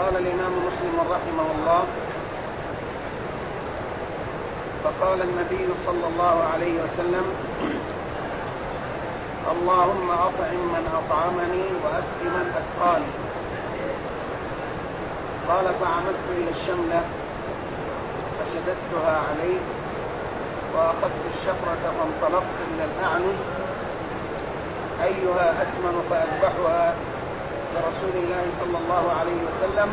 قال الإمام مسلم رحمه الله: فقال النبي صلى الله عليه وسلم: اللهم أطعم من أطعمني وأسق من أسقاني. قال: فعمدت إلى الشملة فشددتها عليه وأخذت الشفرة فانطلقت إلى الأعنز أيها أسمن فأذبحها لرسول الله صلى الله عليه وسلم،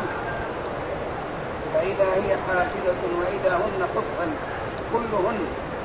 فإذا هي حافلة وإذا هن خفا كلهن.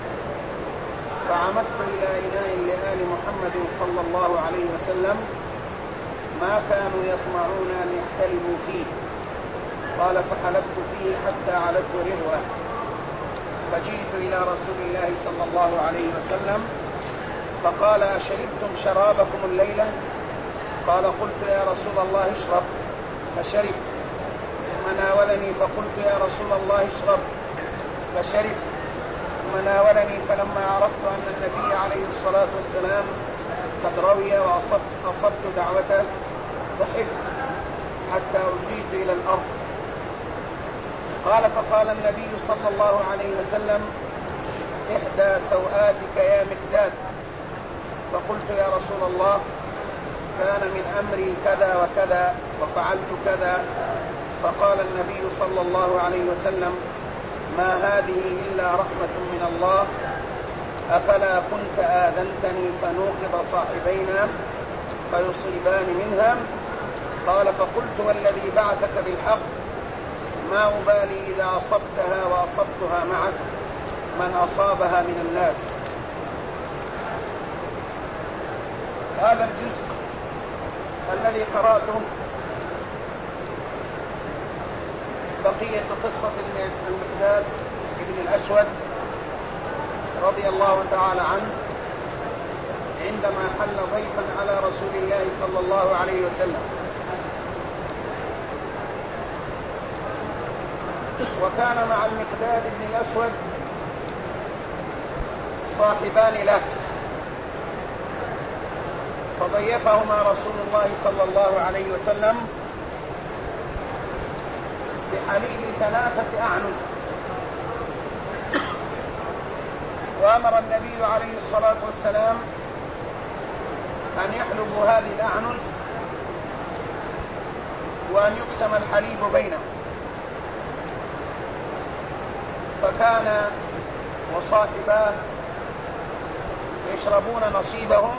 فعمدت إلى إناء لآل محمد صلى الله عليه وسلم ما كانوا يطمعون أن يحتلبوا فيه. قال: فحلبت فيه حتى علته رهوة، فجئت إلى رسول الله صلى الله عليه وسلم فقال: أشربتم شرابكم الليلة؟ قال: قلت: يا رسول الله اشرب، فشرب. ثم ناولني فقلت: يا رسول الله اشرب، فشرب. ثم ناولني، فلما عرفت أن النبي عليه الصلاة والسلام قد روي وأصبت دعوته ضحكت حتى ألجيت إلى الأرض. قال: فقال النبي صلى الله عليه وسلم: إحدى سوآتك يا مقداد. فقلت: يا رسول الله، كان من أمري كذا وكذا وفعلت كذا. فقال النبي صلى الله عليه وسلم: ما هذه إلا رحمة من الله، أفلا كنت آذنتني فنوقظ صاحبينا فيصيبان منها؟ قال: فقلت: والذي بعثك بالحق ما أبالي إذا أصبتها وأصبتها معك من أصابها من الناس. هذا الجزء الذي قرأته بقية قصة المقداد بن الأسود رضي الله تعالى عنه عندما حل ضيفا على رسول الله صلى الله عليه وسلم، وكان مع المقداد بن الأسود صاحبان له، فضيفهما رسول الله صلى الله عليه وسلم بحليب 3 أعنز. وأمر النبي عليه الصلاة والسلام أن يحلبوا هذه الأعنز وأن يقسم الحليب بينهم. فكان وصاحباه يشربون نصيبهم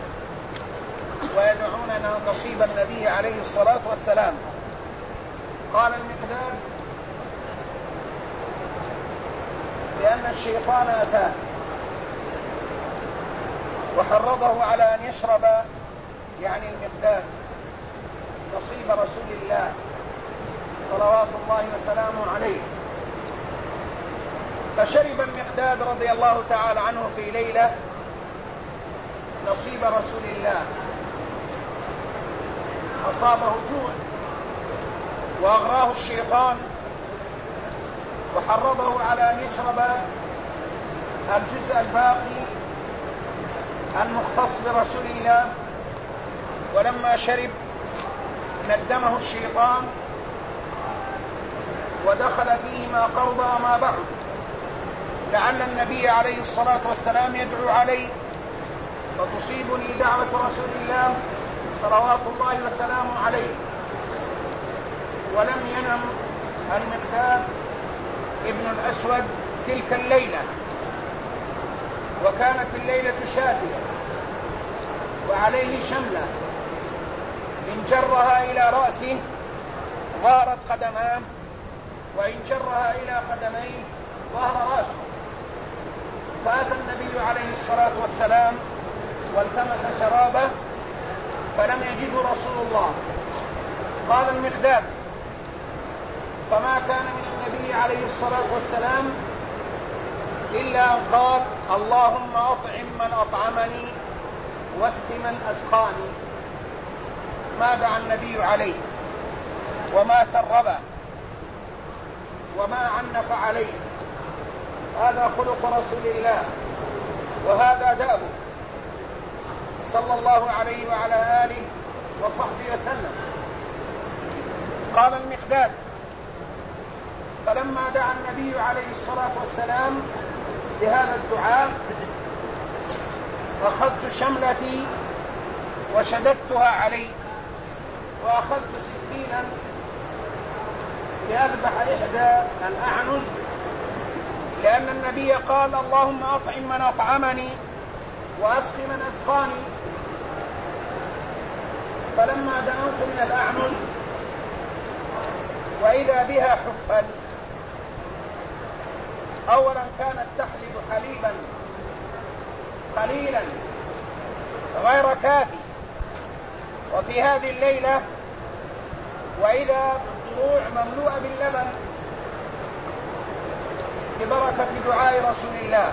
ويدعون نصيب النبي عليه الصلاة والسلام. قال المقداد: لأن الشيطان أتاه وحرضه على أن يشرب، يعني المقداد، نصيب رسول الله صلوات الله وسلامه عليه. فشرب المقداد رضي الله تعالى عنه في ليلة نصيب رسول الله، أصابه جوع وأغراه الشيطان وحرضه على أن يشرب الجزء الباقي المختص برسول الله. ولما شرب ندمه الشيطان ودخل فيه ما قرب وما بعد، لعل النبي عليه الصلاة والسلام يدعو عليه فتصيبني دعوة رسول الله صلوات الله وسلامه عليه. ولم ينم المقداد ابن الأسود تلك الليلة، وكانت الليلة شاتية وعليه شملة، إن جرها إلى رأسه ظهرت قدماه، وإن جرها إلى قدميه ظهر رأسه. فأتى النبي عليه الصلاة والسلام والتمس شرابه فلم يجده رسول الله. قال المقداد: فما كان من النبي عليه الصلاة والسلام إلا أن قال: اللهم أطعم من أطعمني واسق من أسقاني. ما دعا النبي عليه وما ثربه وما عنف عليه. هذا خلق رسول الله وهذا دأبه صلى الله عليه وعلى آله وصحبه وسلم. قال المقداد: فلما دعا النبي عليه الصلاة والسلام بهذا الدعاء أخذت شملتي وشددتها عليه، وأخذت سكينا لأذبح إحدى الأعنز، لأن النبي قال: اللهم أطعم من أطعمني وأسق من أسقاني. فلما دنوت من الأعنز وإذا بها حفل، أولا كانت تحلب حليبا قليلا غير كافي، وفي هذه الليلة وإذا بالضروع مملوءة باللبن ببركة دعاء رسول الله.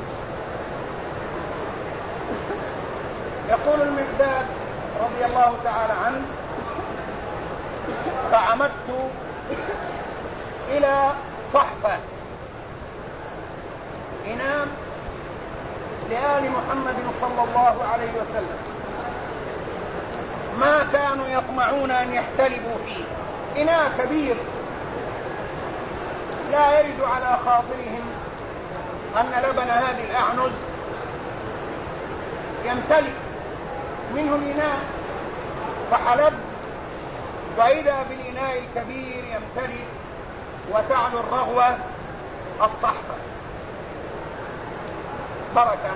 يقول المقداد رضي الله تعالى عنه: فعمدت إلى صحفة إناء لآل محمد صلى الله عليه وسلم ما كانوا يطمعون أن يحتلبوا فيه، إناء كبير لا يرد على خاطرهم أن لبن هذه الأعنز يمتلئ منه الإناء، فحلبت وإذا بالإناء الكبير يمتلئ وتعلو الرغوة الصحفة. بركة،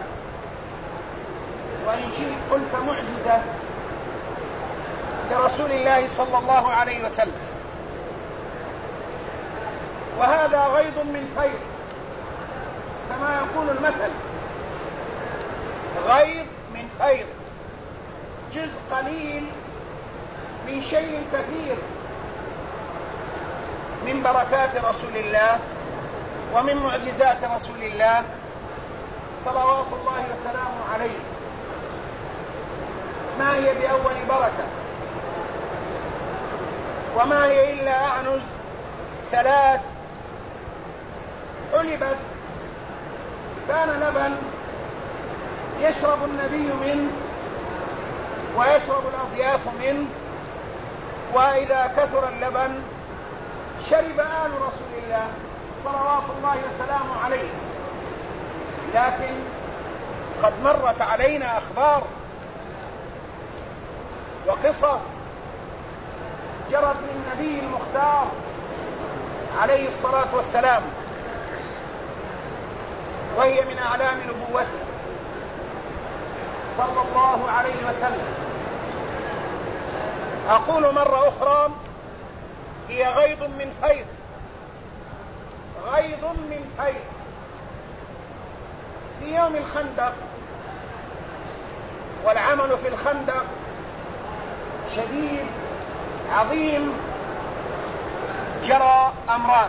وإن شئت قلت معجزة لرسول الله صلى الله عليه وسلم. وهذا غيض من خير، كما يقول المثل: غيض من خير، جزء قليل من شيء كثير من بركات رسول الله ومن معجزات رسول الله صلوات الله وسلامه عليه. ما هي بأول بركة، وما هي إلا أعنز 3 حلبت، كان لبن يشرب النبي منه ويشرب الأضياف منه، وإذا كثر اللبن شرب آل رسول الله صلوات الله وسلامه عليه. لكن قد مرت علينا أخبار وقصص جرت للنبي المختار عليه الصلاة والسلام، وهي من أعلام نبوته صلى الله عليه وسلم. أقول مرة أخرى: هي غيض من خير، غيض من خير. في يوم الخندق، والعمل في الخندق شديد عظيم، جرى أمران: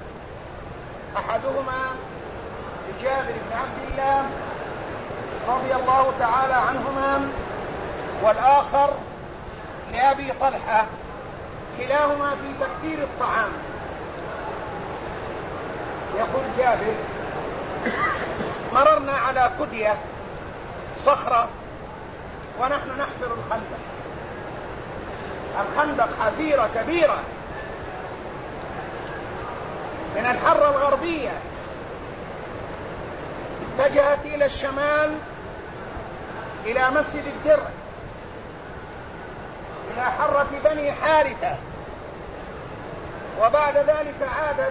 أحدهما لجابر بن عبد الله رضي الله تعالى عنهما، والآخر لأبي طلحة، كلاهما في تكثير الطعام. يقول جابر: مررنا على كدية صخرة ونحن نحفر الخندق. الخندق حفيرة كبيرة من الحرة الغربية، اتجهت إلى الشمال إلى مسجد الدرع، إلى حرة بني حارثة، وبعد ذلك عادت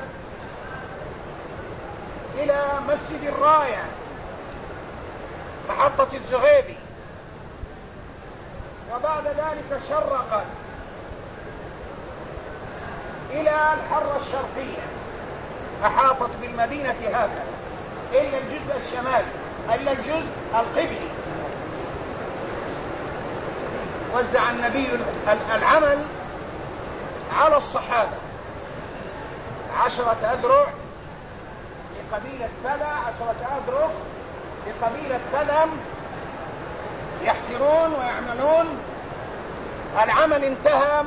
إلى مسجد الراية محطة الزغيبي، وبعد ذلك شرقت إلى الحرة الشرقية، أحاطت بالمدينة هكذا إلا الجزء الشمالي، إلا الجزء القبلي. وزع النبي العمل على الصحابة: 10 أذرع لقبيلة كذا، 10 أذرع لقبيلة كذا، يحفرون ويعملون. العمل انتهى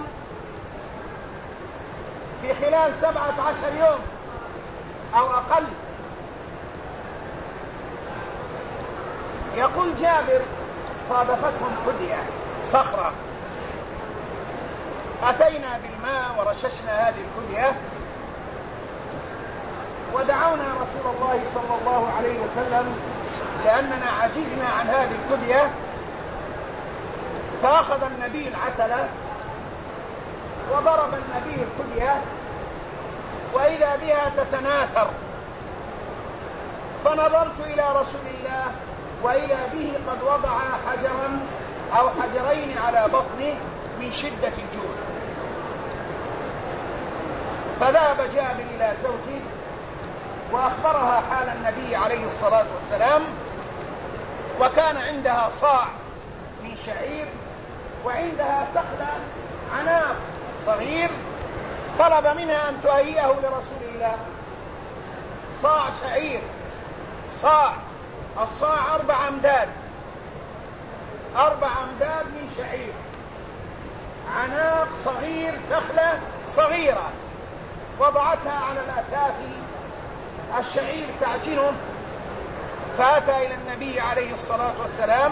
في خلال 17 يوم أو أقل. يقول جابر: صادفتهم كدية صخرة أتينا بالماء ورششنا هذه الكدية ودعونا رسول الله صلى الله عليه وسلم لأننا عجزنا عن هذه الكدية، فأخذ النبي العتلة وضرب النبي الكدية وإذا بها تتناثر، فنظرت إلى رسول الله وإذا به قد وضع حجرا أو حجرين على بطنه من شدة الجوع. فذهب جابر إلى زوجه وأخبرها حال النبي عليه الصلاة والسلام، وكان عندها صاع من شعير وعندها سخلة عناق صغير، طلب منها أن تهيئه لرسول الله. صاع شعير، صاع، الصاع 4 أمداد، 4 أمداد من شعير، عناق صغير، سخلة صغيرة، وضعتها على الأكاف، الشعير تعجنه. فأتى إلى النبي عليه الصلاة والسلام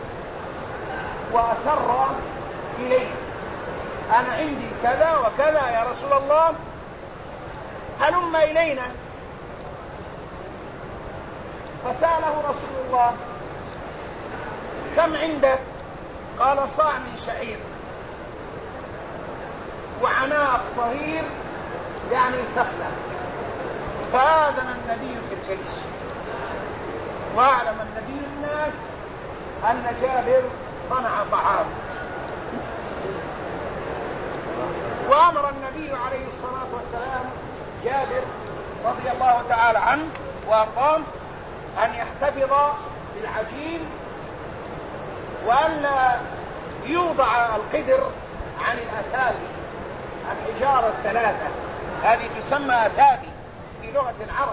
وأسر إليه: أنا عندي كذا وكذا يا رسول الله، هلم إلينا. فسأله رسول الله: كم عندك؟ قال: صاع من شعير وعناق صغير يعني سخلة. فآذن النبي في الجيش، وأعلم النبي الناس أن جابر صنع طعام. وأمر النبي عليه الصلاة والسلام جابر رضي الله تعالى عنه وأرضاه أن يحتفظ بالعجين وأن لا يوضع القدر عن الأثاثي، الحجارة 3 هذه تسمى أثاثي في لغة العرب.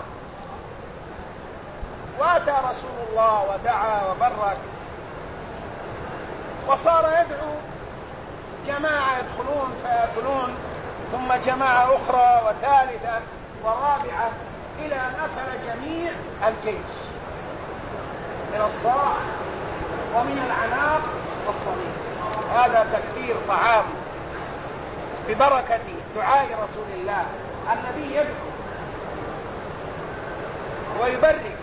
وأتى رسول الله ودعا وبرك، وصار يدعو جماعة يدخلون فيأكلون، ثم جماعة أخرى وثالثة ورابعة، إلى أن أكل جميع الجيش من الصاع ومن العناق والصميم. هذا تكثير طعام ببركة دعاء رسول الله. النبي يدعو ويبرك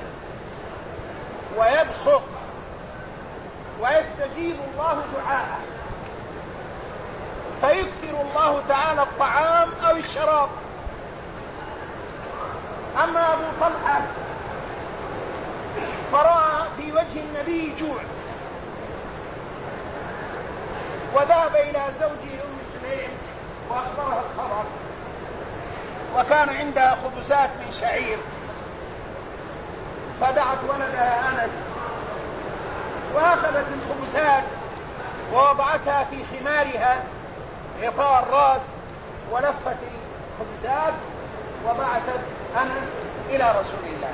ويبسط ويستجيب الله دعاءه، فيكثر الله تعالى الطعام أو الشراب. أما أبو طلحة فرأى في وجه النبي جوع، وذهب إلى زوجه أم سليم وأخبرها الخبر، وكان عندها خبزات من شعير، فدعت ولدها أنس وأخذت الخبزات ووضعتها في حمارها غطاء الرأس، ولفت الخبزات وبعثت أنس إلى رسول الله.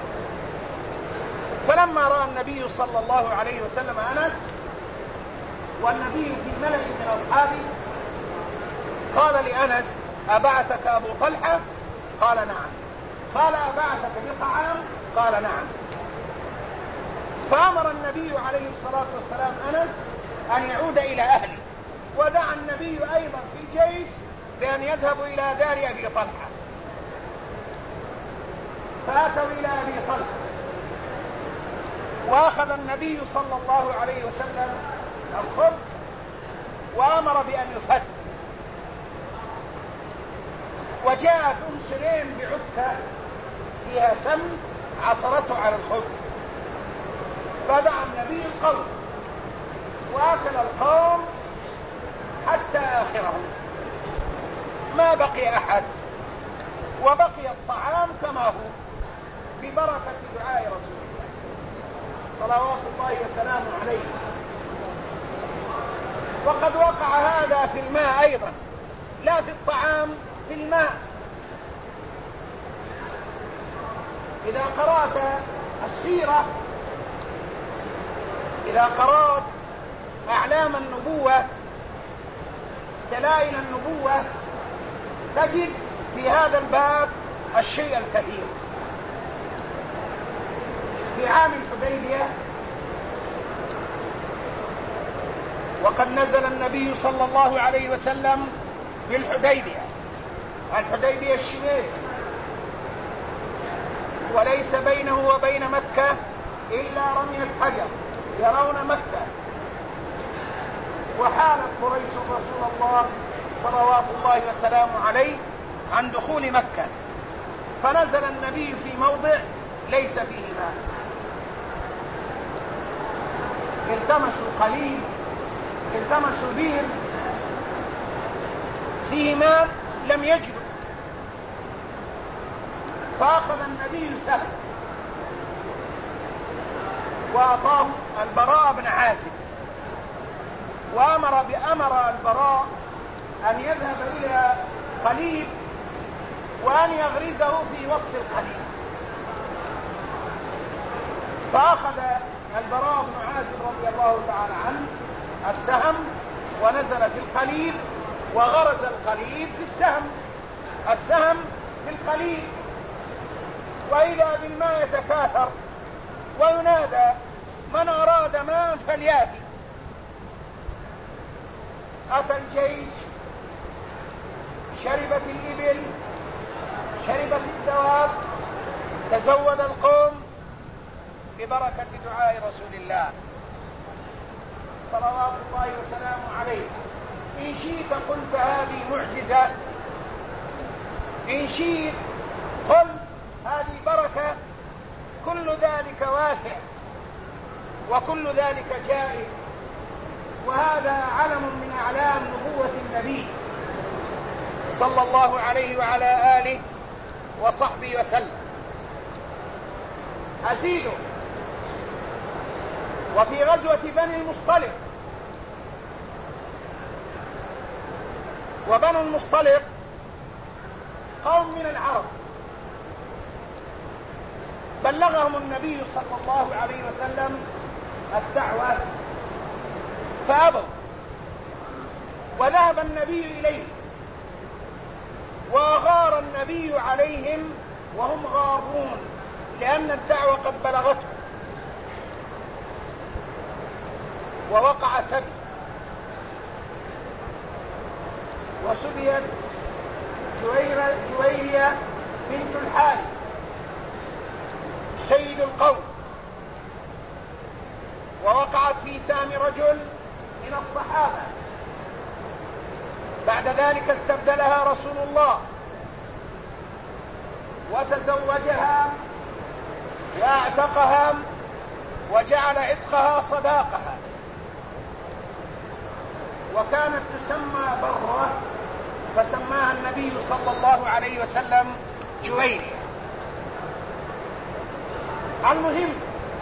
فلما رأى النبي صلى الله عليه وسلم أنس والنبي في ملأ من أصحابه قال لأنس: أبعثك أبو طلحة؟ قال: نعم. قال: أبعثك بطعام؟ قال: نعم. فأمر النبي عليه الصلاة والسلام أنس أن يعود إلى أهله، ودعا النبي أيضا في الجيش بأن يذهبوا إلى دار أبي طلحة. فأتوا إلى أبي طلحة، وأخذ النبي صلى الله عليه وسلم الخبز وأمر بأن يفت. وجاءت أم سليم بعكة فيها سم عصرته على الخبز، فدعا النبي القوم وأكل القوم حتى آخرهم، ما بقي أحد، وبقي الطعام كما هو ببركة دعاء رسول الله صلوات الله وسلامه عليه. وقد وقع هذا في الماء أيضا، لا في الطعام، في الماء. إذا قرأت السيرة، إذا قرأت أعلام النبوة، دلائل النبوة، تجد في هذا الباب الشيء الكثير. في عام الحديبية وقد نزل النبي صلى الله عليه وسلم بالحديبية. الحديبية الشميس، وليس بينه وبين مكة إلا رمية حجر، يرون مكة. وحالت قريش رسول الله صلوات الله وسلامه عليه عن دخول مكة، فنزل النبي في موضع ليس فيه ماء، التمسوا قليل، التمسوا بير فيه ماء لم يجدوا، فأخذ النبي سهم وأعطاه البراء بن عازب، وأمر البراء أن يذهب إلى قليب وأن يغرزه في وسط القليب. فأخذ البراء بن عازب رضي الله تعالى عنه السهم ونزل في القليب وغرز القليب في السهم في القليب، وإذا بالماء يتكاثر وينادى من أراد ماء فليأتي. أتى الجيش، شربت الإبل، شربت الدواب، تزود القوم ببركة دعاء رسول الله صلوات الله وسلامه عليه. إن شئت قلت هذه معجزة، إن شئت قلت هذه بركة، كل ذلك واسع وكل ذلك جائز، وهذا علم من أعلام نبوة النبي صلى الله عليه وعلى آله وصحبه وسلم. أزيده، وفي غزوة بني المصطلق، وبنو المصطلق قوم من العرب، بلغهم النبي صلى الله عليه وسلم الدعوة فأبوا، وذهب النبي إليه وغار النبي عليهم وهم غارون، لأن الدعوة قد بلغته، ووقع سبي، وسبيت جويرية بنت الحارث سيد القوم، ووقعت في سام رجل من الصحابة. بعد ذلك استبدلها رسول الله وتزوجها واعتقها وجعل عتقها صداقها، وكانت تسمى برة، فسماها النبي صلى الله عليه وسلم جويرية. المهم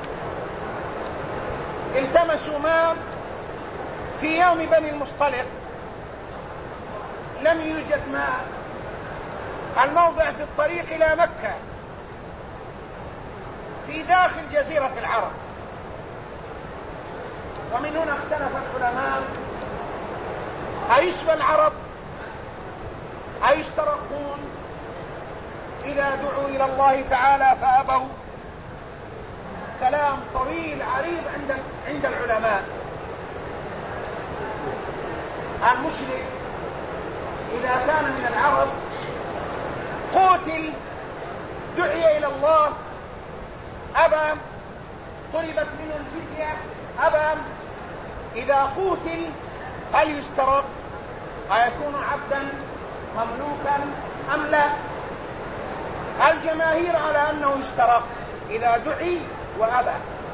التمسوا ماء في يوم بني المصطلق، لم يوجد ماء. الموضع في الطريق إلى مكة في داخل جزيرة العرب، ومن هنا اختلف العلماء: أيشفى العرب؟ أيشترقون إذا دعوا إلى الله تعالى فأبوا؟ كلام طويل عريض عند العلماء. المشرك إذا كان من العرب قتل، دعي إلى الله، أبى، طلبت منه الجزية، أبى. إذا قتل هل يسترق؟ أيكون عبدا مملوكا أم لا؟ الجماهير على أنه يسترق إذا دعي وأبى.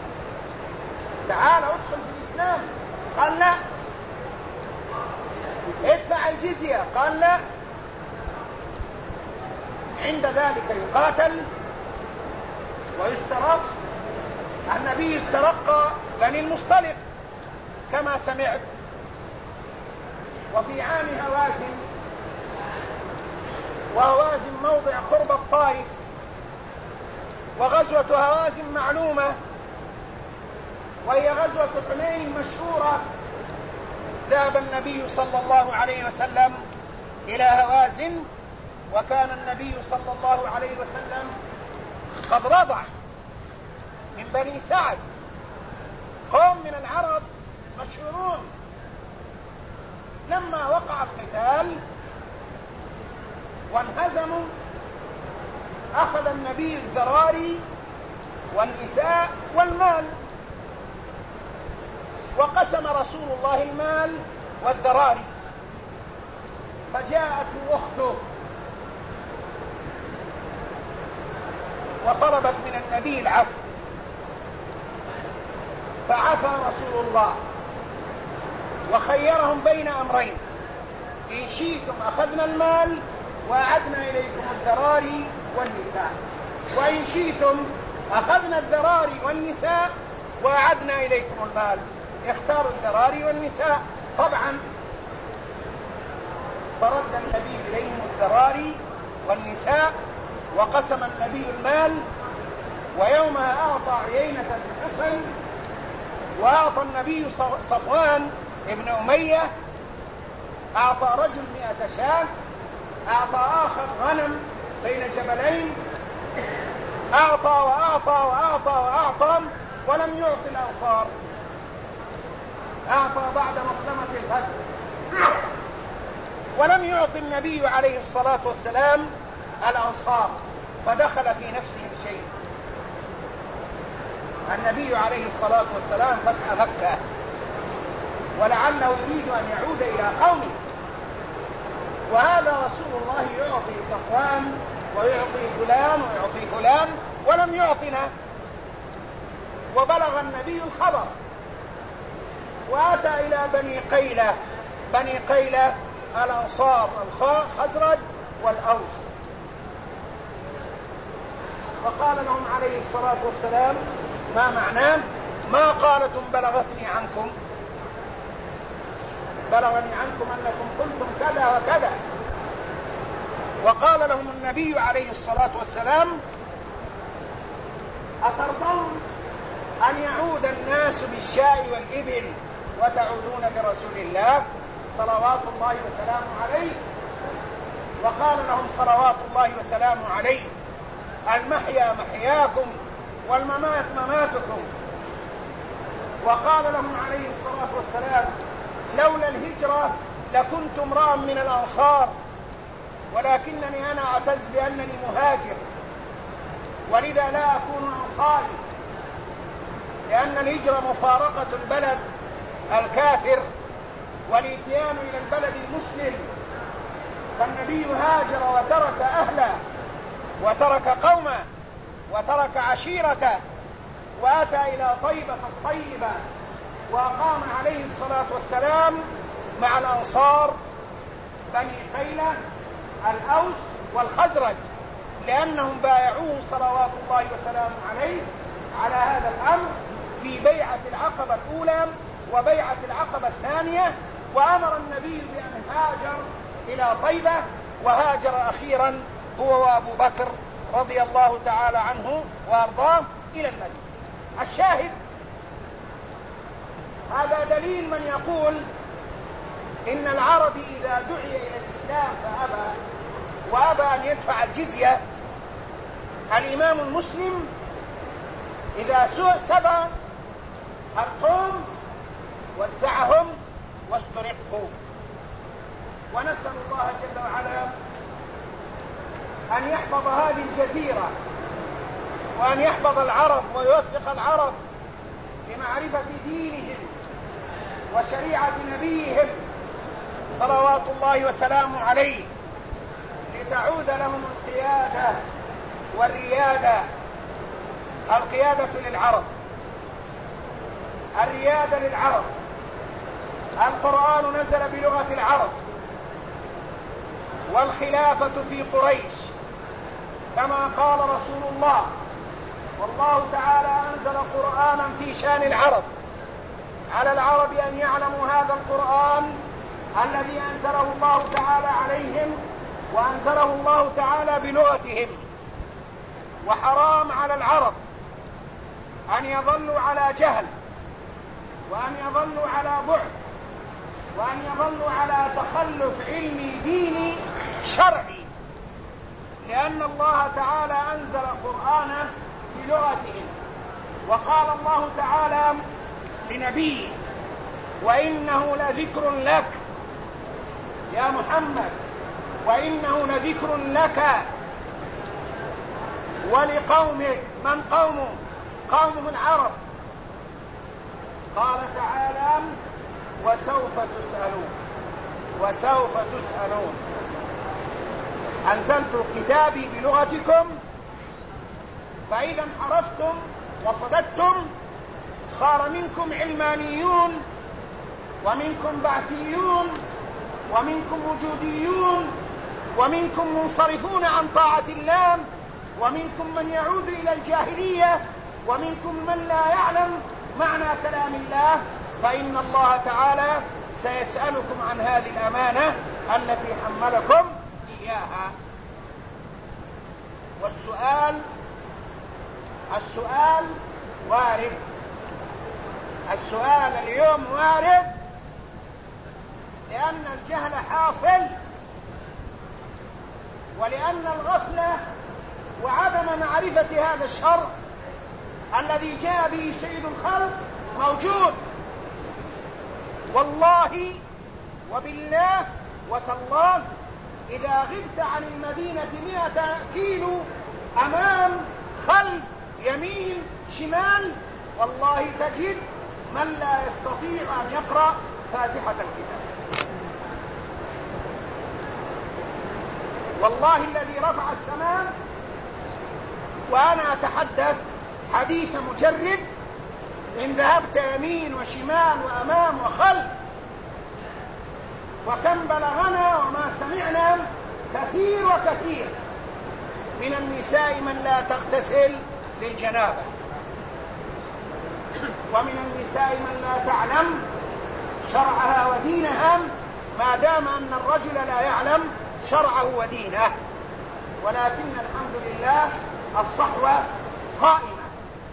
تعال ادخل في الإسلام، قال لا. ادفع الجزية، قال لا. عند ذلك يقاتل ويسترق. النبي استرق بني المصطلق كما سمعت. وفي عام هوازن، وهوازن موضع قرب الطائف، وغزوة هوازن معلومة، وهي غزوة حنين مشهورة. ذهب النبي صلى الله عليه وسلم إلى هوازن، وكان النبي صلى الله عليه وسلم قد رضع من بني سعد، قوم من العرب مشهورون. لما وقع القتال وانهزموا أخذ النبي الذراري والنساء والمال، وقسم رسول الله المال والذراري. فجاءته أخته وطلبت من النبي العفو، فعفى رسول الله وخيرهم بين أمرين: إن شئتم أخذنا المال وأعدنا إليكم الذراري والنساء، وإن شئتم أخذنا الذراري والنساء وأعدنا إليكم المال. اختاروا الذراري والنساء طبعا، فرد النبي إليهم الذراري والنساء وقسم النبي المال. ويومها أعطى عيينة بن حصن، وأعطى النبي صفوان ابن أمية، أعطى رجل 100 شاة، أعطى آخر غنم بين جبلين، أعطى وأعطى وأعطى وأعطى، ولم يعطي الأنصار. أعطى بعد مسلمة الغزو، ولم يعطي النبي عليه الصلاة والسلام الأنصار، فدخل في نفسه شيء. النبي عليه الصلاة والسلام فتح مكة، ولعله يريد أن يعود إلى قومه، وهذا رسول الله يعطي صفوان ويعطي فلان ويعطي فلان ولم يعطنا. وبلغ النبي الخبر وأتى إلى بني قيلة. بني قيلة الأنصار الخزرج والأوس، فقال لهم عليه الصلاة والسلام: ما معناه؟ ما قالتم بلغتني عنكم؟ بلغني عنكم أنكم قلتم كذا وكذا. وقال لهم النبي عليه الصلاة والسلام: أترضون أن يعود الناس بالشاء والإبل وتعودون برسول الله صلوات الله وسلامه عليه؟ وقال لهم صلوات الله وسلامه عليه: المحيا محياكم والممات مماتكم. وقال لهم عليه الصلاة والسلام: لولا الهجرة لكنت امرأ من الأنصار، ولكنني أنا أعتز بأنني مهاجر، ولذا لا أكون أنصاري، لأن الهجرة مفارقة البلد الكافر والاتيان إلى البلد المسلم. فالنبي هاجر وترك أهله وترك قومه وترك عشيرته، وأتى إلى طيبة الطيبة، وأقام عليه الصلاة والسلام مع الأنصار بني قيلة الأوس والخزرج، لأنهم بايعوه صلوات الله وسلامه عليه على هذا الأمر في بيعة العقبة الأولى وبيعة العقبة الثانية. وأمر النبي بأن هاجر إلى طيبة، وهاجر أخيرا هو وأبو بكر رضي الله تعالى عنه وأرضاه إلى المدينة. الشاهد هذا دليل من يقول إن العربي إذا دعي إلى الإسلام فأبى وأبى أن يدفع الجزية. الإمام المسلم إذا سبى القوم وزعهم واسترقوا. ونسأل الله جل وعلا أن يحفظ هذه الجزيرة، وأن يحفظ العرب ويوفق العرب لمعرفة دينهم وشريعة نبيهم صلوات الله وسلامه عليه، لتعود لهم القيادة والريادة. القيادة للعرب، الريادة للعرب. القرآن نزل بلغة العرب، والخلافة في قريش، كما قال رسول الله: والله تعالى أنزل قرآنا في شان العرب، على العرب أن يعلموا هذا القرآن الذي أنزله الله تعالى عليهم، وأنزله الله تعالى بلغتهم. وحرام على العرب أن يظلوا على جهل، وأن يظلوا على بعد، وأن يظلوا على تخلف علمي ديني شرعي، لأن الله تعالى أنزل قرآنه بلغتهم. وقال الله تعالى لنبيه: وإنه لذكر لك يا محمد وإنه لذكر لك ولقومك. من قومه؟ قومه العرب. قال تعالى وسوف تسألون. وسوف تسألون. أنزلت كتابي بلغتكم فإذا انحرفتم وصددتم صار منكم علمانيون ومنكم بعثيون ومنكم وجوديون ومنكم منصرفون عن طاعة الله ومنكم من يعود إلى الجاهلية ومنكم من لا يعلم معنى كلام الله. فإن الله تعالى سيسألكم عن هذه الأمانة التي حملكم إياها. والسؤال وارد. السؤال اليوم وارد لأن الجهل حاصل ولأن الغفلة وعدم معرفة هذا الشر الذي جاء به سيد الخلق موجود. والله وبالله وتالله إذا غبت عن المدينة 100 كيلو أمام خلف يمين شمال والله تجد من لا يستطيع أن يقرأ فاتحة الكتاب. والله الذي رفع السماء وأنا أتحدث حديث مجرب إن ذهبت يمين وشمال وأمام وخلف. وكم بلغنا وما سمعنا كثير وكثير من النساء من لا تغتسل للجنابة ومن النساء من لا تعلم شرعها ودينها ما دام أن الرجل لا يعلم شرعه ودينه. ولكن الحمد لله الصحوة قائمة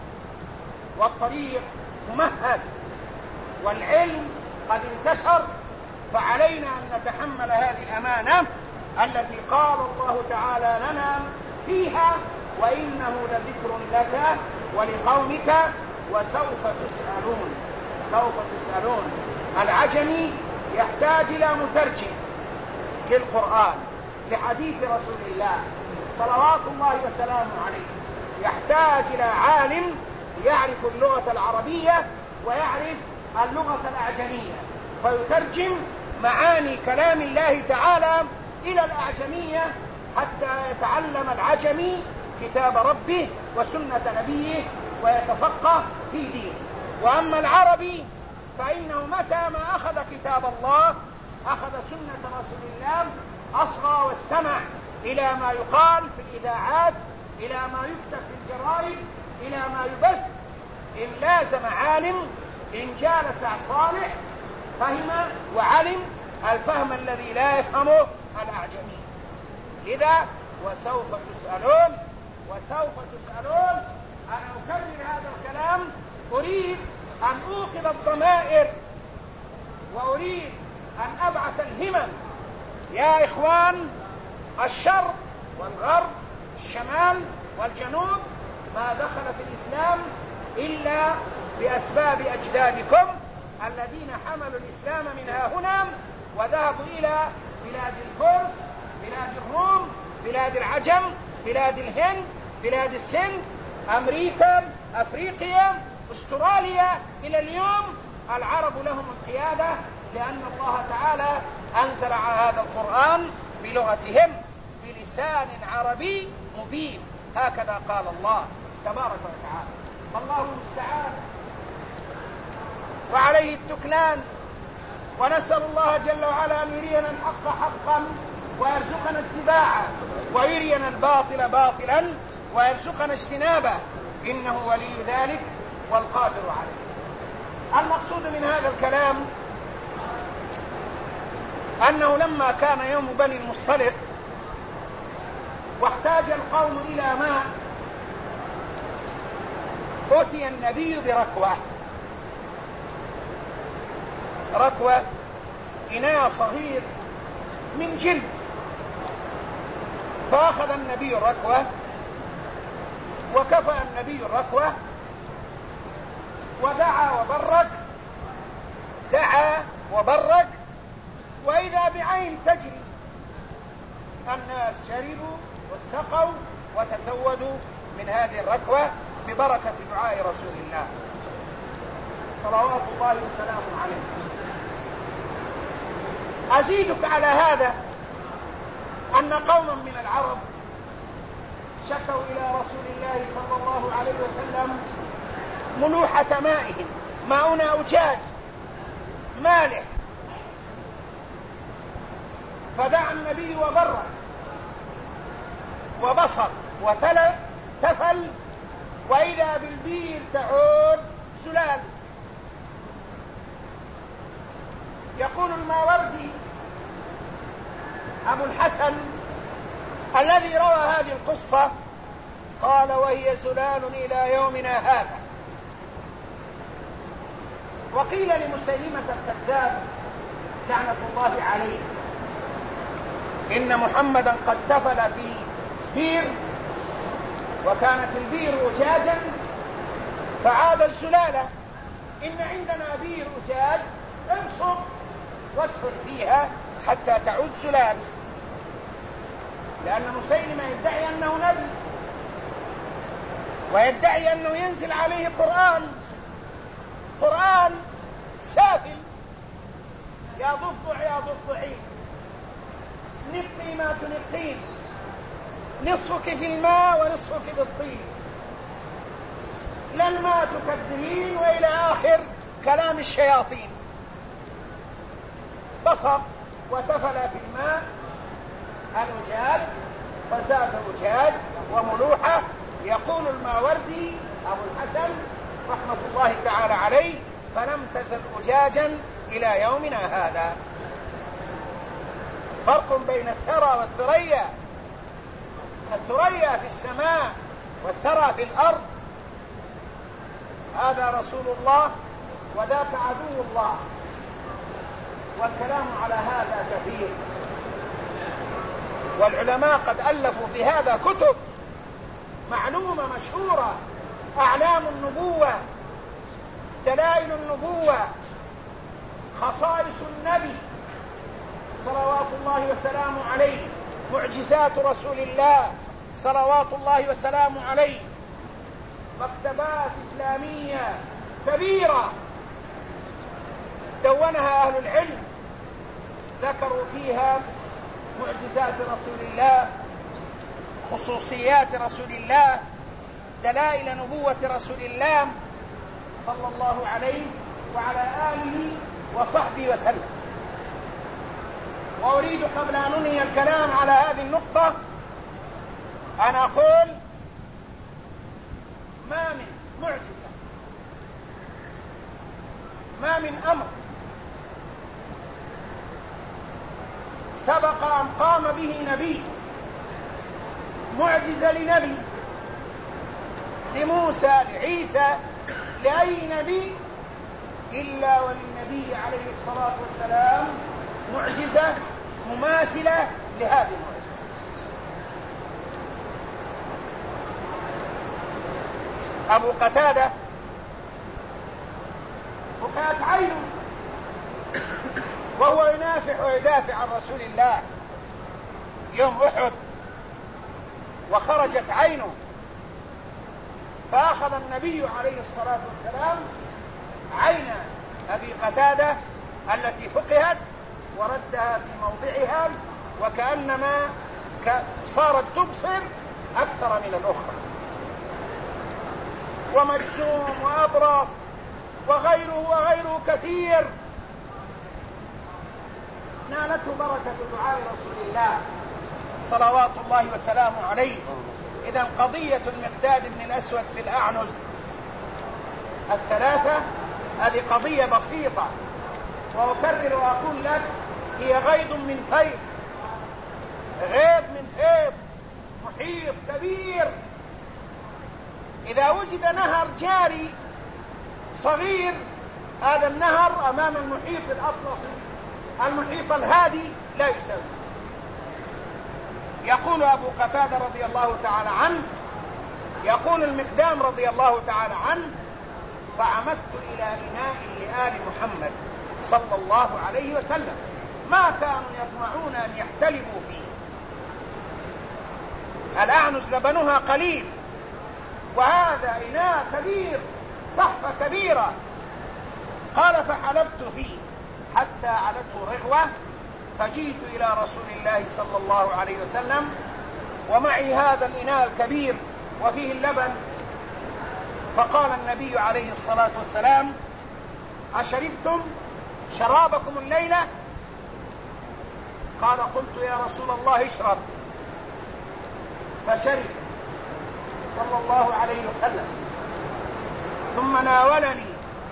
والطريق ممهد والعلم قد انتشر. فعلينا أن نتحمل هذه الأمانة التي قال الله تعالى لنا فيها وإنه لذكر لك ولقومك وسوف تسألون. سوف تسألون. العجمي يحتاج إلى مترجم للقرآن لحديث رسول الله صلوات الله وسلامه عليه. يحتاج إلى عالم يعرف اللغة العربية ويعرف اللغة الأعجمية فيترجم معاني كلام الله تعالى إلى الأعجمية حتى يتعلم العجمي كتاب ربه وسنة نبيه ويتفقه في دينه. وأما العربي فإنه متى ما أخذ كتاب الله أخذ سنة رسول الله أصغى واستمع إلى ما يقال في الإذاعات إلى ما يكتب في الجرائد إلى ما يبث. إن لازم عالم إن جالس صالح فهم وعلم الفهم الذي لا يفهمه الأعجمي. لذا وسوف تسألون. وسوف تسألون. أنا أكرر هذا الكلام أريد أن أوقظ الضمائر وأريد أن أبعث الهمم. يا إخوان الشرق والغرب الشمال والجنوب ما دخل في الإسلام إلا بأسباب أجدادكم الذين حملوا الإسلام من هنا وذهبوا إلى بلاد الفرس بلاد الروم بلاد العجم بلاد الهند بلاد السند أمريكا أفريقيا أستراليا. إلى اليوم العرب لهم القيادة لأن الله تعالى أنزل على هذا القرآن بلغتهم بلسان عربي مبين. هكذا قال الله تبارك وتعالى. والله المستعان وعليه التكلان. ونسأل الله جل وعلا أن يرينا الحق حقا ويرزقنا اتباعه ويرينا الباطل باطلا ويرزقنا اجتنابه إنه ولي ذلك والقادر عليه. المقصود من هذا الكلام أنه لما كان يوم بني المصطلق واحتاج القوم إلى ماء أتي النبي ركوة إناء صغير من جلد. فأخذ النبي الركوة وكفأ النبي الركوة دعا وبرك وإذا بعين تجري الناس شربوا واستقوا وتزودوا من هذه الركوة ببركة دعاء رسول الله صلوات الله وسلامه عليه. أزيدك على هذا أن قوما من العرب شكوا إلى رسول الله صلى الله عليه وسلم ملوحة مائهم، ماؤنا أجاج مالح، فدعا النبي وبرك وبصر وتفل، وإذا بالبير تعود سلال. يقول الماوردي أبو الحسن الذي روى هذه القصة قال: وهي سلال إلى يومنا هذا. وقيل لمسيلمة الكذاب لعنة الله عليه إن محمدا قد تفل في بير وكانت البير أجاجا فعاد السلالة، إن عندنا بير أجاج ابصر وادخل فيها حتى تعود سلال، لأن مسيلمة يدعي أنه نبي ويدعي أنه ينزل عليه قرآن سافل، يا ضفدع يا ضفدعين نقي ما تنقين، نصفك في الماء ونصفك في الطين، لن ما تكدرين، وإلى آخر كلام الشياطين. بصر وتفل في الماء الأجاج فزاد أجاج وملوحة. يقول الماوردي أبو الحسن رحمة الله تعالى عليه: فلم تزل أجاجا إلى يومنا هذا. فرق بين الثرى والثريا، الثريا في السماء والثرى في الأرض. هذا رسول الله وذاك عدو الله، والكلام على هذا كثير، والعلماء قد ألفوا في هذا كتب معلومة مشهورة: أعلام النبوة، دلائل النبوة، خصائص النبي صلوات الله وسلامه عليه، معجزات رسول الله صلوات الله وسلامه عليه، مكتبات إسلامية كبيرة دونها أهل العلم، ذكروا فيها معجزات رسول الله، خصوصيات رسول الله، دلائل نبوة رسول الله صلى الله عليه وعلى آله وصحبه وسلم. وأريد قبل أن أنهي الكلام على هذه النقطة أن أقول: ما من معجزة، ما من أمر سبق أن قام به نبي، معجزة لنبي، لموسى، لعيسى، لأي نبي، إلا وللنبي عليه الصلاة والسلام معجزة مماثلة لهذه المعجزة. أبو قتادة بكت عينه وهو ينافح ويدافع عن رسول الله يوم أحد، وخرجت عينه، فأخذ النبي عليه الصلاة والسلام عين أبي قتادة التي فقهت وردها في موضعها، وكأنما صارت تبصر أكثر من الأخرى. ومجسوم وأبرص وغيره كثير نالته بركة دعاء رسول الله صلوات الله وسلامه عليه. إذن قضية المقداد بن الأسود في الأعنز الثلاثة هذه قضية بسيطة، وأكرر وأقول لك هي غيض من فيض، غيض من فيض، محيط كبير. إذا وجد نهر جاري صغير، هذا النهر أمام المحيط الأطلسي المحيط الهادي لا يساوي. يقول أبو قتادة رضي الله تعالى عنه، يقول المقدام رضي الله تعالى عنه: فعمدت إلى إناء لآل محمد صلى الله عليه وسلم ما كانوا يطمعون أن يحتلبوا فيه، الأعنز لبنها قليل، وهذا إناء كبير، صحفة كبيرة. قال فحلبت فيه حتى علته رغوة، فجئت إلى رسول الله صلى الله عليه وسلم ومعي هذا الإناء الكبير وفيه اللبن، فقال النبي عليه الصلاة والسلام: أشربتم شرابكم الليلة؟ قال: قلت يا رسول الله اشرب، فشرب صلى الله عليه وسلم، ثم ناولني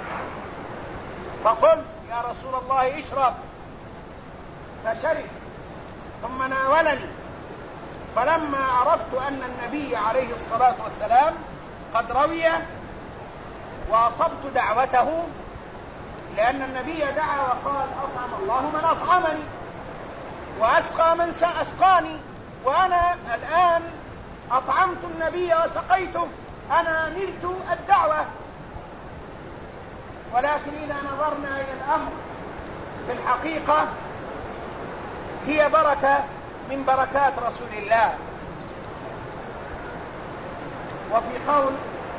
فقلت: يا رسول الله اشرب، فشرب ثم ناولني. فلما عرفت أن النبي عليه الصلاة والسلام قد روي وأصبت دعوته، لأن النبي دعا وقال: أطعم الله من أطعمني وأسقى من أسقاني، وأنا الآن أطعمت النبي وسقيته، أنا نلت الدعوة. ولكن إذا نظرنا إلى الأمر في الحقيقة هي بركة من بركات رسول الله. وفي قول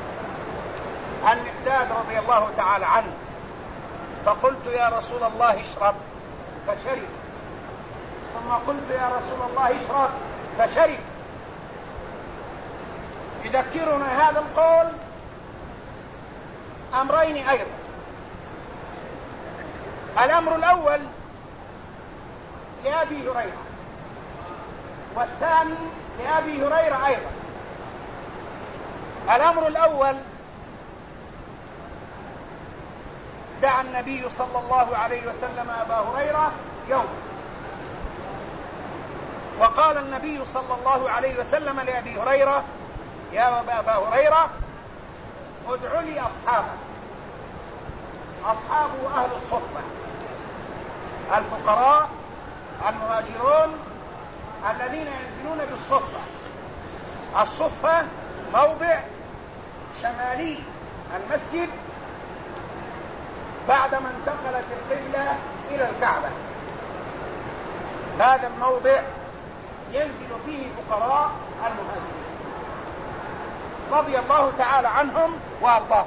المقداد رضي الله تعالى عنه: فقلت يا رسول الله اشرب، فشرب، ثم قلت يا رسول الله اشرب، فشرب. يذكرنا هذا القول أمرين أيضا. الأمر الأول لأبي هريرة، والثاني لأبي هريرة أيضا. الأمر الأول: دعا النبي صلى الله عليه وسلم أبا هريرة يوم، وقال النبي صلى الله عليه وسلم لأبي هريرة: يا أبا هريرة ادع لي أصحابك. أصحابه أهل الصفة، الفقراء المهاجرون الذين ينزلون بالصفة. الصفة موضع شمالي المسجد بعدما انتقلت القبلة إلى الكعبة. هذا الموضع ينزل فيه فقراء المهاجرين رضي الله تعالى عنهم وأرضاهم.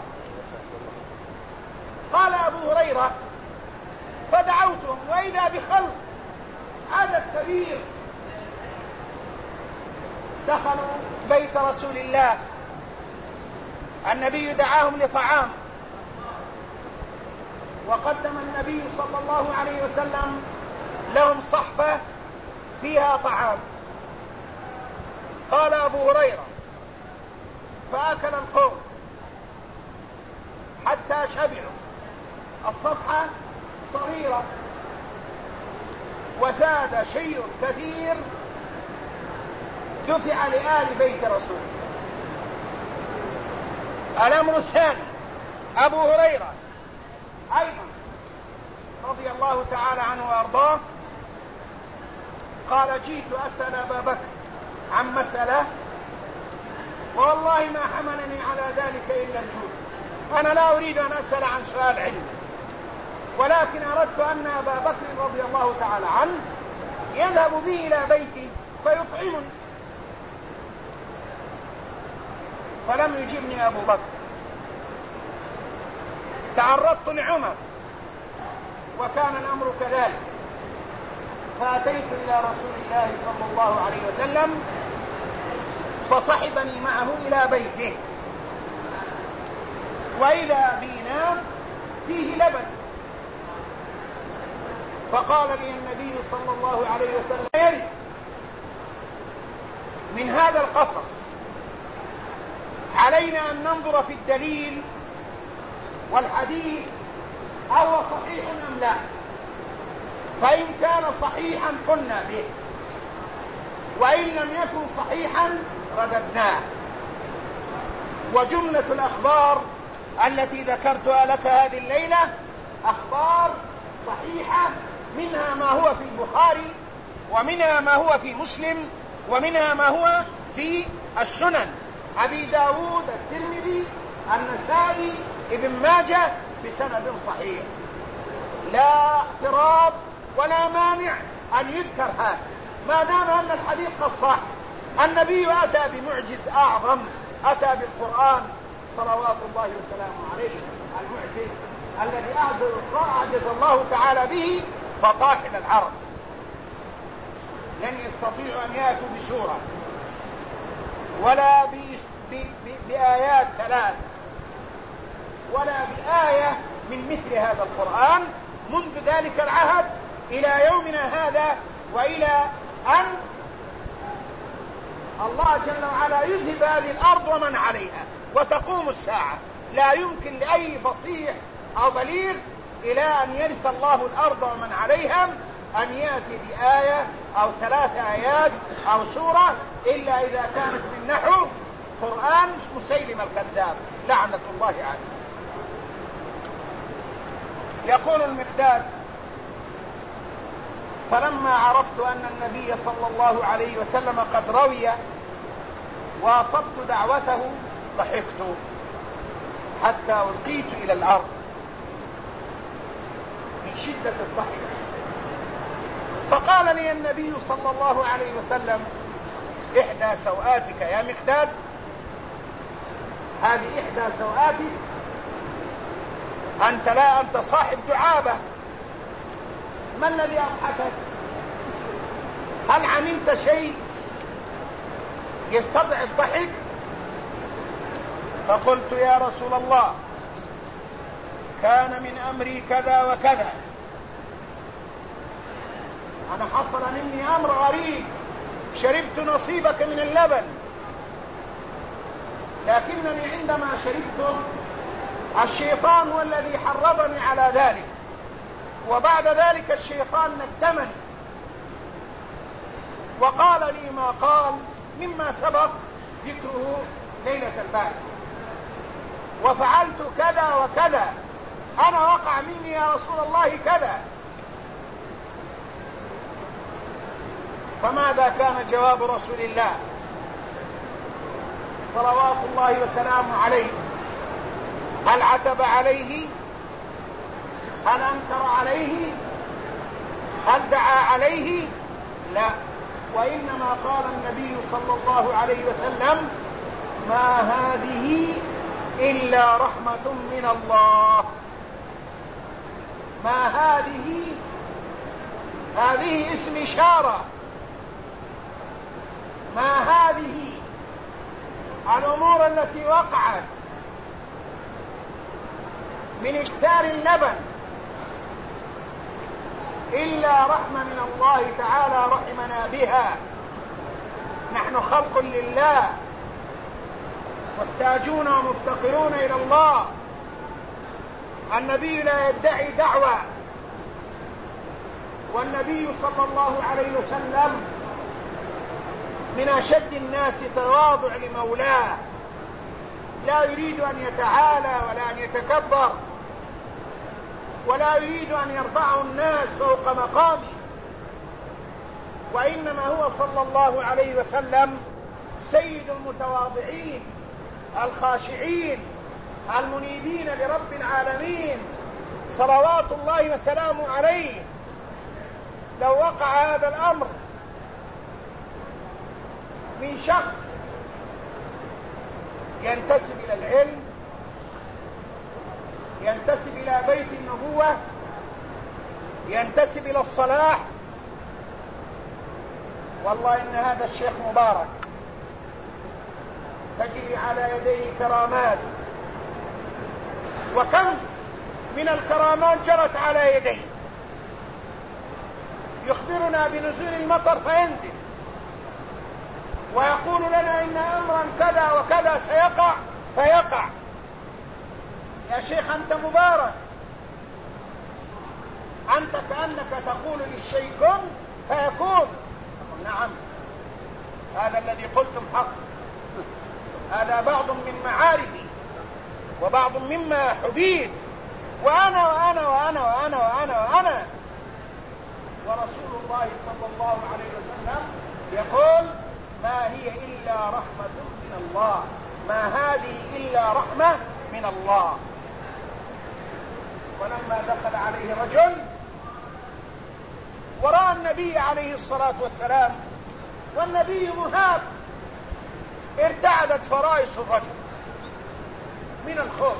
قال أبو هريرة: فدعوتهم وإذا بخلق عدد كبير دخلوا بيت رسول الله. النبي دعاهم لطعام، وقدم النبي صلى الله عليه وسلم لهم صحفة فيها طعام. قال أبو هريرة: فأكل القوم حتى شبعوا. الصفحة صغيرة وزاد شيء كثير دفع لآل بيت رسول الله. الأمر الثاني: أبو هريرة أيضا رضي الله تعالى عنه وأرضاه قال: جئت أسأل أبا بكر عن مسألة، والله ما حملني على ذلك إلا الجود. أنا لا أريد أن أسأل عن سؤال علمي، ولكن أردت أن أبا بكر رضي الله تعالى عنه يذهب بي إلى بيتي فيطعمني. فلم يجبني أبو بكر. تعرضت لعمر وكان الأمر كذلك، فأتيت إلى رسول الله صلى الله عليه وسلم فصحبني معه إلى بيته، وإذا بينا فيه لبن. فقال لي النبي صلى الله عليه وسلم: من هذا القصص علينا أن ننظر في الدليل والحديث أهو صحيح أم لا، فإن كان صحيحا قلنا به، وإن لم يكن صحيحا رددناه. وجملة الأخبار التي ذكرتها لك هذه الليلة أخبار صحيحة، منها ما هو في البخاري، ومنها ما هو في مسلم، ومنها ما هو في السنن: أبي داود، الترمذي، النسائي، ابن ماجه، بسند صحيح. لا اعتراض ولا مانع أن يذكر هذا ما دام أن الحديث قد صح. النبي أتى بمعجز أعظم، أتى بالقرآن صلوات الله وسلامه عليه، المعجز الذي أعجز الله تعالى به فطاحل العرب، لن يستطيعوا أن يأتوا بسورة ولا بآيات ثلاث ولا بآية من مثل هذا القرآن منذ ذلك العهد إلى يومنا هذا، وإلى أن الله جل وعلا يذهب هذه الأرض ومن عليها وتقوم الساعة. لا يمكن لأي فصيح أو بليغ إلى أن يرث الله الأرض ومن عليها أن يأتي بآية أو 3 آيات أو سورة إلا إذا كانت من نحو قرآن مسيلم الكذاب لعنة الله عليه. يقول المقداد: فلما عرفت أن النبي صلى الله عليه وسلم قد روي واصبت دعوته ضحكت حتى ألقيت إلى الأرض من شدة الضحك. فقال لي النبي صلى الله عليه وسلم: إحدى سوآتك يا مقداد، هذه إحدى سوآتك، أنت صاحب دعابة، ما الذي أضحكك؟ هل عملت شيء يستدعي الضحك؟ فقلت: يا رسول الله، كان من أمري كذا وكذا، أنا حصل مني أمر غريب، شربت نصيبك من اللبن، لكنني عندما شربته الشيطان هو الذي حرضني على ذلك، وبعد ذلك الشيطان ندمني وقال لي ما قال مما سبق ذكره ليلة البارحة، وفعلت كذا وكذا، أنا وقع مني يا رسول الله كذا. فماذا كان جواب رسول الله صلوات الله وسلامه عليه؟ هل عتب عليه؟ هل أنكر عليه؟ هل دعا عليه؟ لا، وإنما قال النبي صلى الله عليه وسلم: ما هذه إلا رحمة من الله. ما هذه اسم إشارة، ما هذه الأمور التي وقعت من إكثار اللبن إلا رحمة من الله تعالى رحمنا بها. نحن خلق لله، محتاجون ومفتقرون إلى الله. النبي لا يدعي دعوة، والنبي صلى الله عليه وسلم من أشد الناس تواضع لمولاه، لا يريد أن يتعالى ولا أن يتكبر، ولا يريد أن يرفعه الناس فوق مقامه، وإنما هو صلى الله عليه وسلم سيد المتواضعين الخاشعين المنيبين لرب العالمين صلوات الله وسلامه عليه. لو وقع هذا الأمر من شخص ينتسب إلى العلم، ينتسب إلى بيت النبوة، ينتسب إلى الصلاح، والله إن هذا الشيخ مبارك تجري على يديه كرامات، وكم من الكرامات جرت على يديه. يخبرنا بنزول المطر فينزل، ويقول لنا إن أمرا كذا وكذا سيقع فيقع. يا شيخ أنت مبارك، أنت كأنك تقول للشيء كن فيكون. نعم، هذا الذي قلتم حق، هذا بعض من معارفي وبعض مما حبيت، وأنا وأنا وأنا وأنا وأنا وأنا ورسول الله صلى الله عليه وسلم يقول: ما هي إلا رحمة من الله، ما هذه إلا رحمة من الله. ولما دخل عليه رجل ورأى النبي عليه الصلاة والسلام، والنبي مهاب ارتعدت فرائس الرجل من الخوف،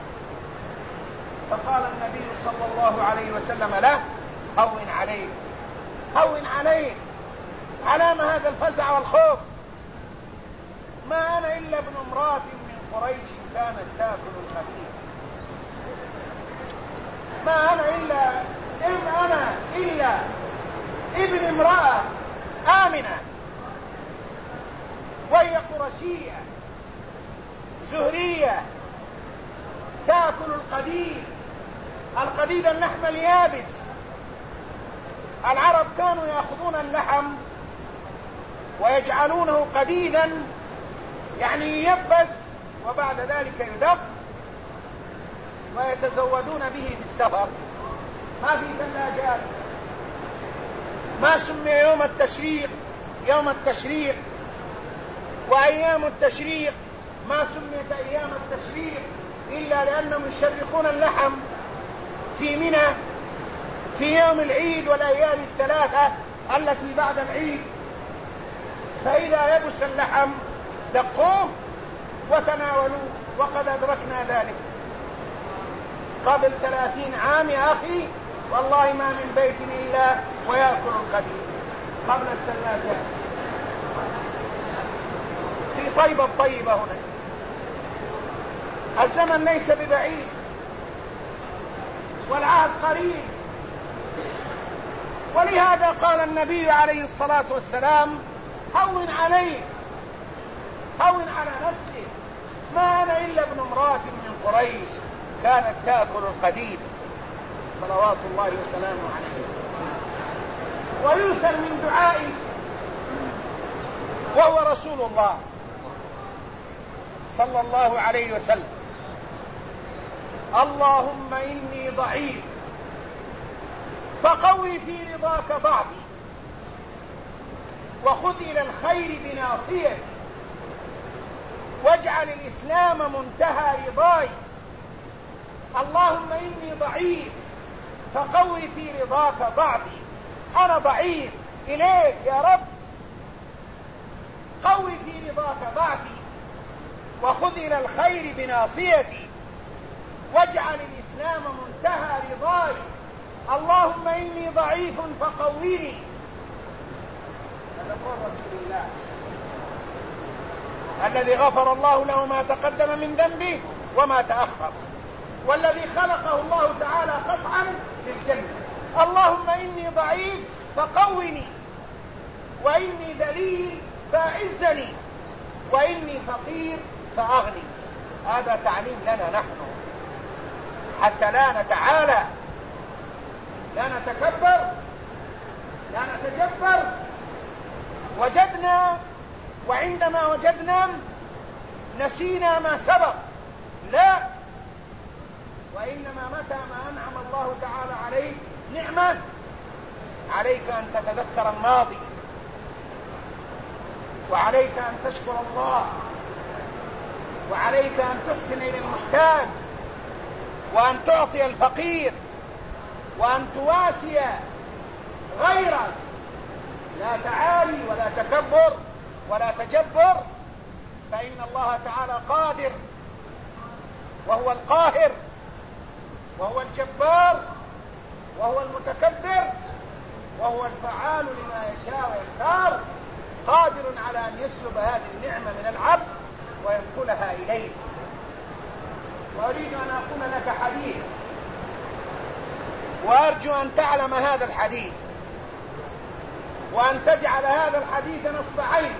فقال النبي صلى الله عليه وسلم له: هون عليك، هون عليك، علام هذا الفزع والخوف؟ ما أنا إلا ابن امرأة من قريش كانت تأكل الخبيث، ما أنا إلا ابن امرأة آمنة، وهي قرشية زهرية تأكل القديد اللحم اليابس. العرب كانوا يأخذون اللحم ويجعلونه قديدا، يعني يبس وبعد ذلك يدق ويتزودون به في السفر. ما في ثلاجات، ما سمي يوم التشريق وأيام التشريق ما سميت أيام التشريق إلا لأنهم يشرقون اللحم في منى في يوم العيد والأيام الثلاثة التي بعد العيد، فإذا يبس اللحم دقوه وتناولوه. وقد أدركنا ذلك قبل 30 عام يا أخي، والله ما من بيت إلا ويأكل القديد قبل الثلاجات. في طيبة الطيبة هنا الزمن ليس ببعيد والعهد قريب، ولهذا قال النبي عليه الصلاة والسلام: هون عليك، هون على نفسك، ما أنا إلا ابن امرأة من قريش كانت تأكل القديد، صلوات الله وسلامه عليه. ويوثر من دعائه وهو رسول الله صلى الله عليه وسلم: اللهم إني ضعيف فقوي في رضاك ضعفي، وخذ إلى الخير بناصيتي، واجعل الإسلام منتهى رضاي. اللهم إني ضعيف فقوي في رضاك ضعفي، أنا ضعيف إليك يا رب، قوي في رضاك ضعفي، وخذ إلى الخير بناصيتي، واجعل الإسلام منتهى رضاي. اللهم إني ضعيف فقويني. هذا قول رسول الله الذي غفر الله له ما تقدم من ذنبه وما تأخر، والذي خلقه الله تعالى قطعا للجنة. اللهم إني ضعيف فقوني، وإني ذليل فأعزني، وإني فقير فأغني. هذا تعليم لنا نحن حتى لا نتعالى، لا نتكبر، لا نتجبر. وجدنا، وعندما وجدنا نسينا ما سبق، لا، وإنما متى ما أنعم الله تعالى عليك نعمة عليك أن تتذكر الماضي، وعليك أن تشكر الله، وعليك أن تحسن إلى المحتاج، وأن تعطي الفقير، وأن تواسي غيرك، لا تعالي ولا تكبر ولا تجبر، فإن الله تعالى قادر، وهو القاهر، وهو الجبار، وهو المتكبر، وهو الفعال لما يشاء ويختار، قادر على أن يسلب هذه النعمة من العبد وينقلها إليه. وأريد أن أقول لك حديث، وأرجو أن تعلم هذا الحديث، وأن تجعل هذا الحديث نصب عين.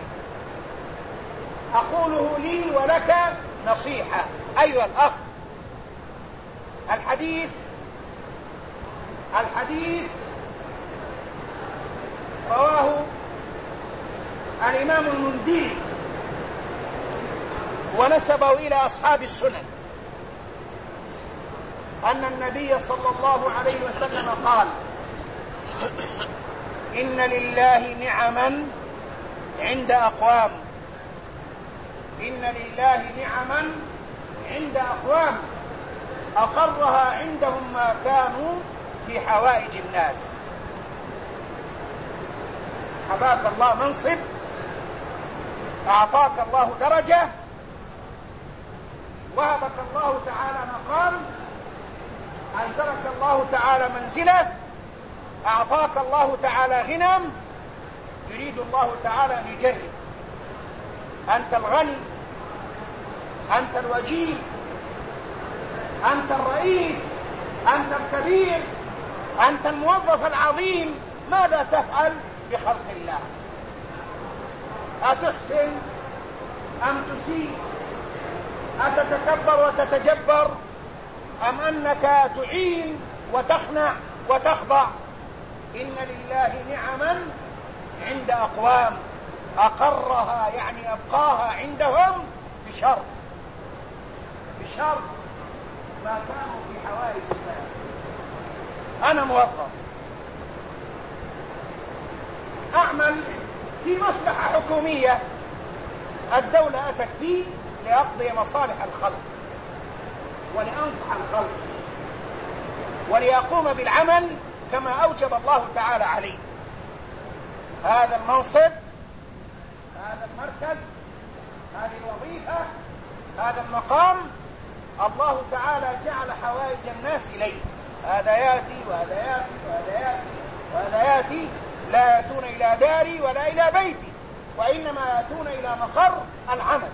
أقوله لي ولك نصيحة أيها الأخ. الحديث رواه الإمام المندي ونسبه إلى أصحاب السنن أن النبي صلى الله عليه وسلم قال: إن لله نعما عند أقوام، إن لله نعما عند أقوام أقرها عندهم ما كانوا في حوائج الناس. حباك الله منصب أعطاك الله درجة، وهبك الله تعالى مقام، أنزلك الله تعالى منزلة، أعطاك الله تعالى غنم، يريد الله تعالى أن يجرب. أنت الغني، أنت الوجيه، أنت الرئيس، أنت الكبير، أنت الموظف العظيم، ماذا تفعل بخلق الله؟ أتحسن أم تسيء؟ أتتكبر وتتجبر أم أنك تعين وتخنع وتخضع؟ إن لله نعما عند أقوام أقرها، يعني أبقاها عندهم بشرط ما كانوا في حوائج الناس. أنا موظف أعمل في مصلحة حكومية، الدولة أتت بي لأقضي مصالح الخلق ولأنصح الخلق وليقوم بالعمل كما أوجب الله تعالى عليه. هذا المنصب، هذا المركز، هذه الوظيفة، هذا المقام، الله تعالى جعل حوائج الناس إليه. هذا يأتي وهذا يأتي وهذا يأتي وهذا يأتي، لا يأتون إلى داري ولا إلى بيتي، وإنما يأتون إلى مقر العمل.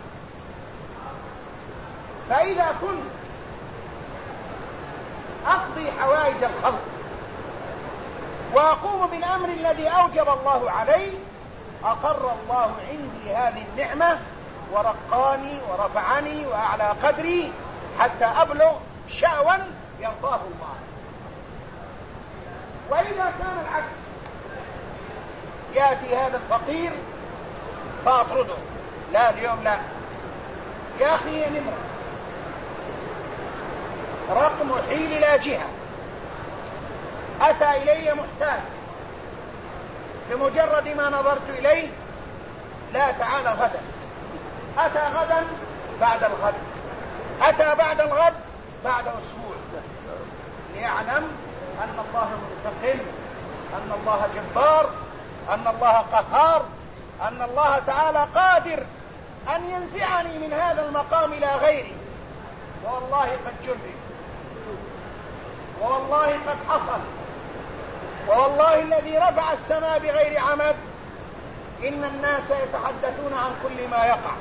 فإذا كنت أقضي حوائج الخلق وأقوم بالأمر الذي أوجب الله علي، أقر الله عندي هذه النعمة ورقاني ورفعني وأعلى قدري حتى أبلغ شأوا يرضاه الله. وإذا كان العكس، يأتي هذا الفقير فأطرده، لا اليوم لا، يا أخي يا نمرة، رقم حيل إلى جهة، أتى إلي محتاج، بمجرد ما نظرت إليه، لا تعالى غدا، أتى غدا بعد الغد، أتى بعد الغد بعد أسبوع، ليعلم أن الله منتقم، أن الله جبار، أن الله قهار، أن الله تعالى قادر أن ينزعني من هذا المقام إلى غيري. والله قد جرب، والله قد حصل، والله الذي رفع السماء بغير عمد، إن الناس يتحدثون عن كل ما يقع،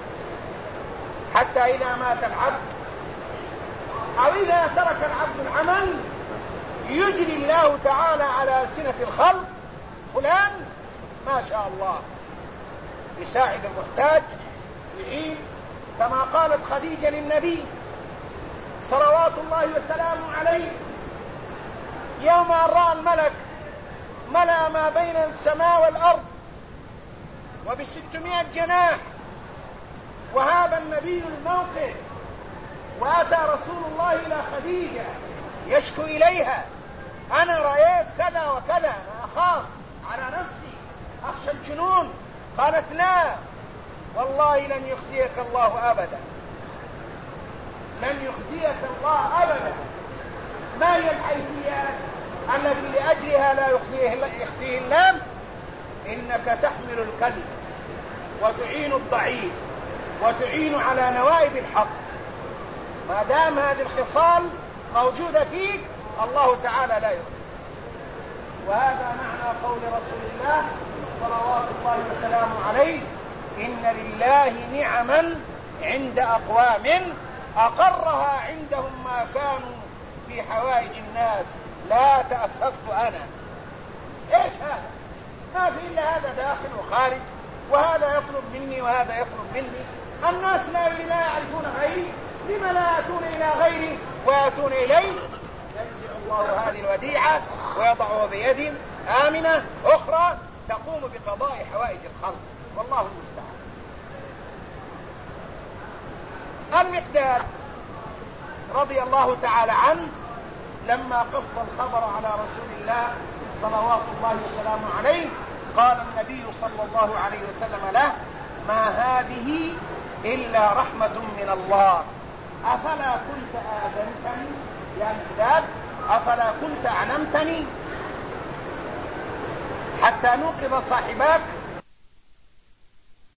حتى إذا مات العبد أو إذا ترك العبد العمل يجري الله تعالى على ألسنة الخلق فلان ما شاء الله يساعد المحتاج، يعين، كما قالت خديجة للنبي صلوات الله وسلامه عليه يوم أن رأى الملك ملأ ما بين السماء والأرض وب600 جناح، وهاب النبي الموقف، وأتى رسول الله إلى خديجة يشكو إليها: أنا رأيت كذا وكذا، أنا أخاف على نفسي، أخشى الجنون. قالت: لا والله لن يخزيك الله أبدا، لن يخزيك الله أبدا. ما هي الحيثيات التي لأجلها لا يخزيه الله؟ إنك تحمل الكذب وتعين الضعيف وتعين على نوائب الحق. ما دام هذه الخصال موجودة فيك الله تعالى لا يخزيك. وهذا معنى قول رسول الله صلوات الله وسلامه عليه: إن لله نعما عند أقوام أقرها عندهم ما كانوا في حوائج الناس لا تأففت أنا. إيش هذا؟ ما في إلا هذا داخل وخارج، وهذا يطلب مني وهذا يطلب مني. الناس لا يعرفون غيري، لما لا يأتون إلى غيري ويأتون إلي؟ ينزع الله هذه الوديعة ويضعها بيد آمنة أخرى تقوم بقضاء حوائج الخلق، والله المستعان. المقداد رضي الله تعالى عنه لما قص الخبر على رسول الله صلوات الله وسلامه عليه قال النبي صلى الله عليه وسلم له: ما هذه إلا رحمة من الله، أفلا كنت آذنتني يا مقداد؟ أفلا كنت أعلمتني حتى نوقظ صاحباك؟